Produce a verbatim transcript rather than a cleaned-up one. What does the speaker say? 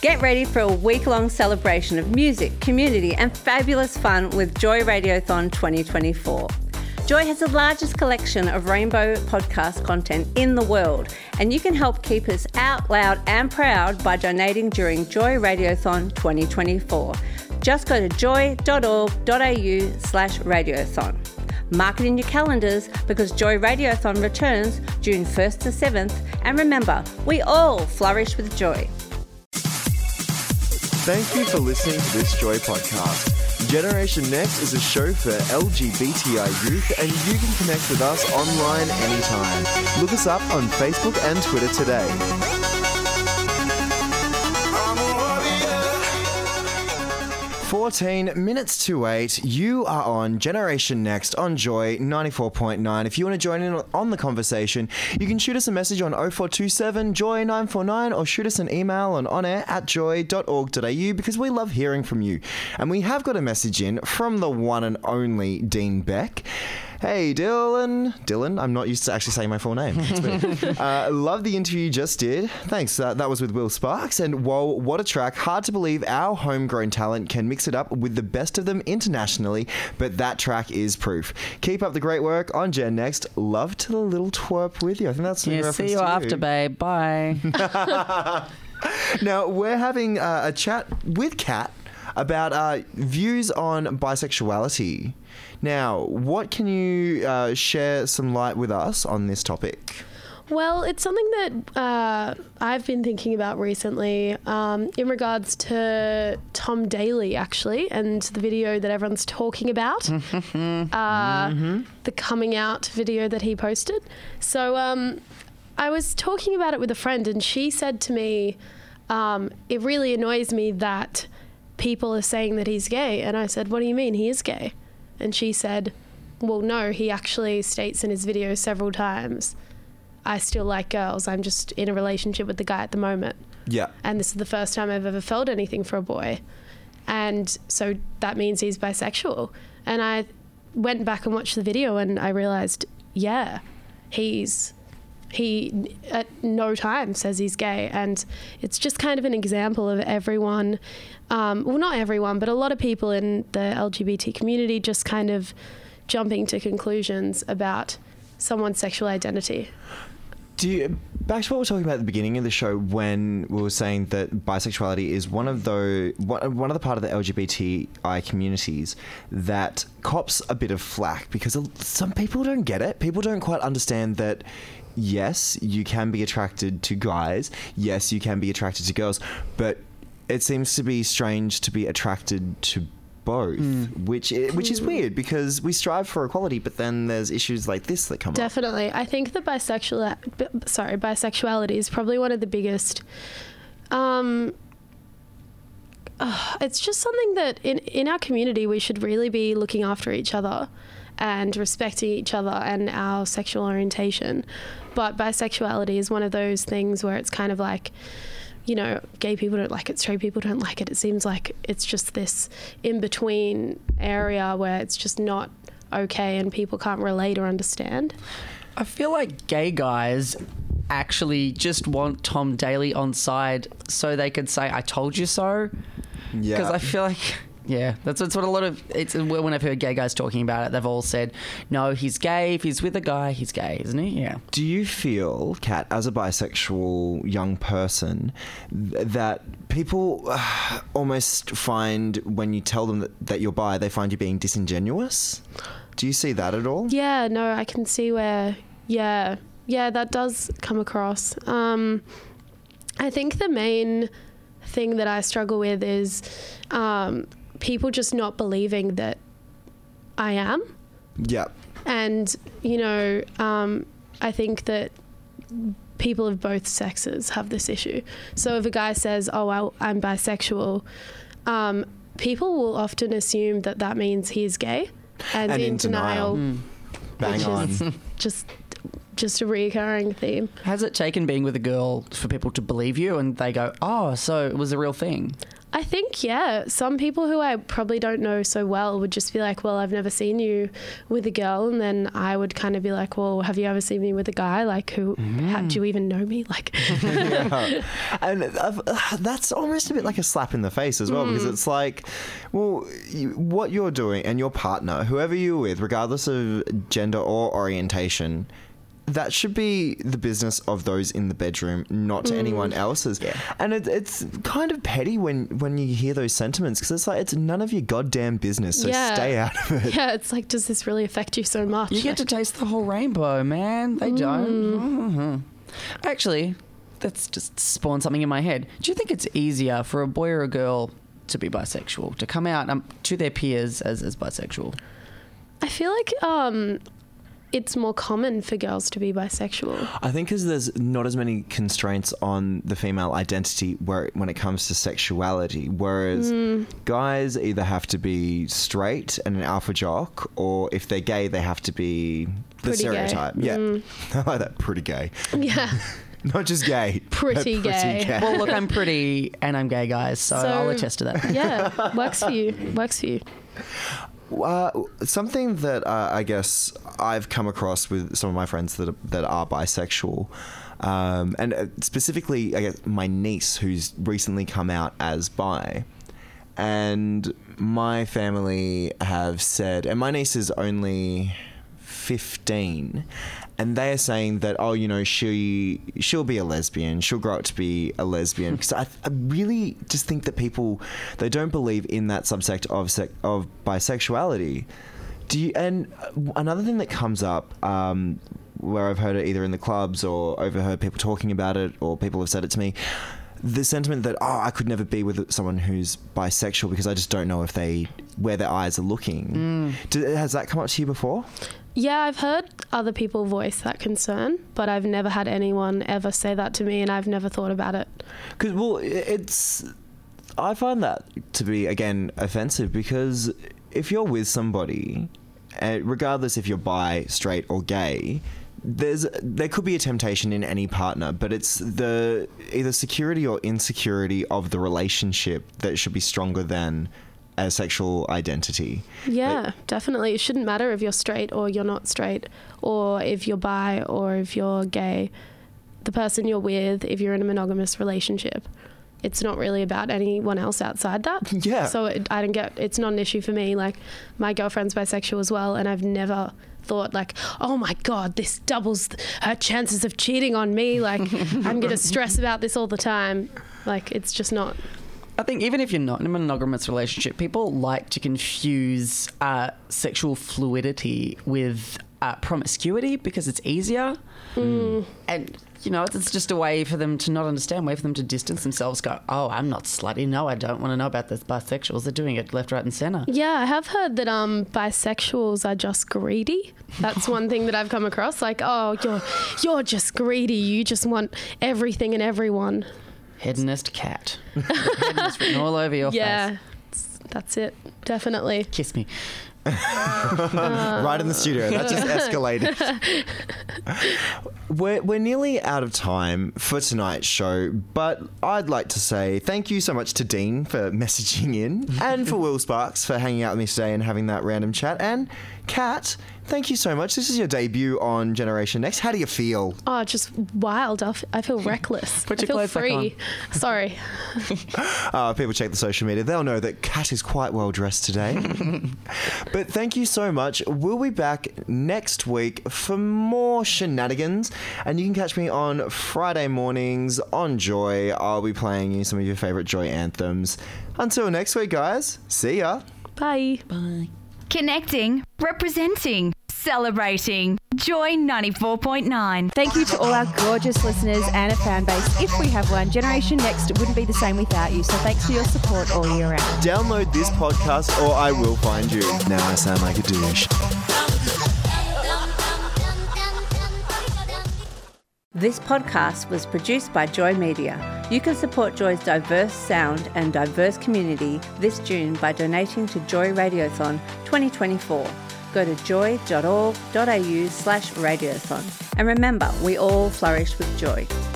Get ready for a week-long celebration of music, community and fabulous fun with Joy Radiothon twenty twenty-four. Joy has the largest collection of rainbow podcast content in the world, and you can help keep us out loud and proud by donating during Joy Radiothon twenty twenty-four. Just go to joy.org.au slash radiothon. Mark it in your calendars because Joy Radiothon returns June first to seventh, and remember, we all flourish with joy. Thank you for listening to this Joy podcast. Generation Next is a show for L G B T I youth, and you can connect with us online anytime. Look us up on Facebook and Twitter today. fourteen minutes to eight, you are on Generation Next on Joy ninety-four point nine. If you want to join in on the conversation, you can shoot us a message on oh four two seven, joy nine four nine or shoot us an email on onair at joy dot org dot a u because we love hearing from you. And we have got a message in from the one and only Dean Beck. Hey, Dylan. Dylan, I'm not used to actually saying my full name. It's weird. uh, love the interview you just did. Thanks. Uh, that was with Will Sparks. And whoa, what a track. Hard to believe our homegrown talent can mix it up with the best of them internationally, but that track is proof. Keep up the great work on Gen Next. Love to the little twerp with you. I think that's a yeah, reference see you to after, babe. Bye. Now, we're having uh, a chat with Kat about uh, views on bisexuality. Now, what can you uh, share some light with us on this topic? Well, it's something that uh, I've been thinking about recently um, in regards to Tom Daley, actually, and the video that everyone's talking about, uh, mm-hmm. the coming out video that he posted. So um, I was talking about it with a friend, and she said to me, um, it really annoys me that people are saying that he's gay. And I said, what do you mean he is gay? And she said, well, no, he actually states in his video several times, I still like girls. I'm just in a relationship with the guy at the moment. Yeah. And this is the first time I've ever felt anything for a boy. And so that means he's bisexual. And I went back and watched the video and I realized, yeah, he's... he at no time says he's gay, and it's just kind of an example of everyone, um, well, not everyone, but a lot of people in the L G B T community just kind of jumping to conclusions about someone's sexual identity. Do you, back to what we were talking about at the beginning of the show when we were saying that bisexuality is one of the one, one of the part of the L G B T I communities that cops a bit of flack because some people don't get it. People don't quite understand that. Yes, you can be attracted to guys. Yes, you can be attracted to girls. But it seems to be strange to be attracted to both, mm. which which is weird because we strive for equality, but then there's issues like this that come Definitely. up. Definitely. I think the bisexual, sorry, bisexuality is probably one of the biggest... Um, uh, it's just something that in, in our community we should really be looking after each other and respecting each other and our sexual orientation. But bisexuality is one of those things where it's kind of like, you know, gay people don't like it, straight people don't like it. It seems like it's just this in-between area where it's just not okay and people can't relate or understand. I feel like gay guys actually just want Tom Daley on side so they could say, I told you so. Yeah. Because I feel like... Yeah, that's, that's what a lot of... It's when I've heard gay guys talking about it, they've all said, no, he's gay. If he's with a guy, he's gay, isn't he? Yeah. Do you feel, Kat, as a bisexual young person, th- that people uh, almost find when you tell them that, that you're bi, they find you being disingenuous? Do you see that at all? Yeah, no, I can see where... Yeah, yeah, that does come across. Um, I think the main thing that I struggle with is... Um, people just not believing that I am. Yeah. And, you know, um, I think that people of both sexes have this issue. So if a guy says, oh, well, I'm bisexual, um, people will often assume that that means he's gay and, and in, in denial. denial. Mm. Bang on. Just, just a recurring theme. Has it taken being with a girl for people to believe you and they go, oh, so it was a real thing? I think, yeah, some people who I probably don't know so well would just be like, well, I've never seen you with a girl. And then I would kind of be like, well, have you ever seen me with a guy? Like, who, mm. how, do you even know me? Like, yeah. And uh, that's almost a bit like a slap in the face as well, mm. because it's like, well, you, what you're doing and your partner, whoever you're with, regardless of gender or orientation, that should be the business of those in the bedroom, not to mm. anyone else's. Yeah. And it, it's kind of petty when, when you hear those sentiments, because it's like, it's none of your goddamn business, so yeah. stay out of it. Yeah, it's like, does this really affect you so much? You get to taste the whole rainbow, man. They mm. don't. Mm-hmm. Actually, that's just spawned something in my head. Do you think it's easier for a boy or a girl to be bisexual, to come out um, to their peers as, as bisexual? I feel like... um it's more common for girls to be bisexual. I think because there's not as many constraints on the female identity where when it comes to sexuality, whereas mm. guys either have to be straight and an alpha jock, or if they're gay, they have to be the pretty stereotype. Gay. Yeah, mm. I like that. Pretty gay. Yeah. Not just gay. Pretty, pretty gay. gay. Well, look, I'm pretty and I'm gay, guys, so, so I'll attest to that. Yeah, works for you. Works for you. Uh, something that uh, I guess I've come across with some of my friends that are, that are bisexual, um, and specifically, I guess my niece who's recently come out as bi, and my family have said, and my niece is only fifteen, and they are saying that, oh, you know, she she'll be a lesbian, she'll grow up to be a lesbian. Because I, I really just think that people, they don't believe in that subsect of sec, of bisexuality. Do you? And another thing that comes up, um, where I've heard it either in the clubs or overheard people talking about it, or people have said it to me, the sentiment that, oh, I could never be with someone who's bisexual because I just don't know if they, where their eyes are looking. Mm. Do, has that come up to you before? Yeah, I've heard other people voice that concern, but I've never had anyone ever say that to me, and I've never thought about it. Because, well, it's... I find that to be, again, offensive, because if you're with somebody, uh, regardless if you're bi, straight or gay, there's there could be a temptation in any partner, but it's the either security or insecurity of the relationship that should be stronger than a sexual identity. Yeah, like, definitely. It shouldn't matter if you're straight or you're not straight, or if you're bi or if you're gay. The person you're with, if you're in a monogamous relationship, it's not really about anyone else outside that. Yeah. So it, I don't get, it's not an issue for me. Like, my girlfriend's bisexual as well, and I've never thought like, oh my God, this doubles her chances of cheating on me. Like, I'm going to stress about this all the time. Like, it's just not... I think even if you're not in a monogamous relationship, people like to confuse uh, sexual fluidity with uh, promiscuity because it's easier. Mm. And, you know, it's just a way for them to not understand, a way for them to distance themselves, go, oh, I'm not slutty. No, I don't want to know about this. Bisexuals are doing it left, right and centre. Yeah, I have heard that um, bisexuals are just greedy. That's one thing that I've come across. Like, oh, you're you're just greedy. You just want everything and everyone. Hedonist cat. Hedonist written all over your yeah, face. Yeah, that's it. Definitely. Kiss me. uh, right in the studio. That just escalated. we're, we're nearly out of time for tonight's show, but I'd like to say thank you so much to Dean for messaging in, and for Will Sparks for hanging out with me today and having that random chat, and Kat, thank you so much. This is your debut on Generation Next. How do you feel? Oh, just wild. I, f- I feel reckless. Put your I feel clothes free. back on. Sorry. uh, people check the social media. They'll know that Kat is quite well dressed today. But thank you so much. We'll be back next week for more shenanigans. And you can catch me on Friday mornings on Joy. I'll be playing you some of your favourite Joy anthems. Until next week, guys. See ya. Bye. Bye. Connecting, representing, celebrating. Joy ninety-four point nine. Thank you to all our gorgeous listeners and a fan base. If we have one, Generation Next wouldn't be the same without you. So thanks for your support all year round. Download this podcast or I will find you. Now I sound like a douche. This podcast was produced by Joy Media. You can support Joy's diverse sound and diverse community this June by donating to Joy Radiothon twenty twenty-four. Go to joy.org.au slash radiothon. And remember, we all flourish with joy.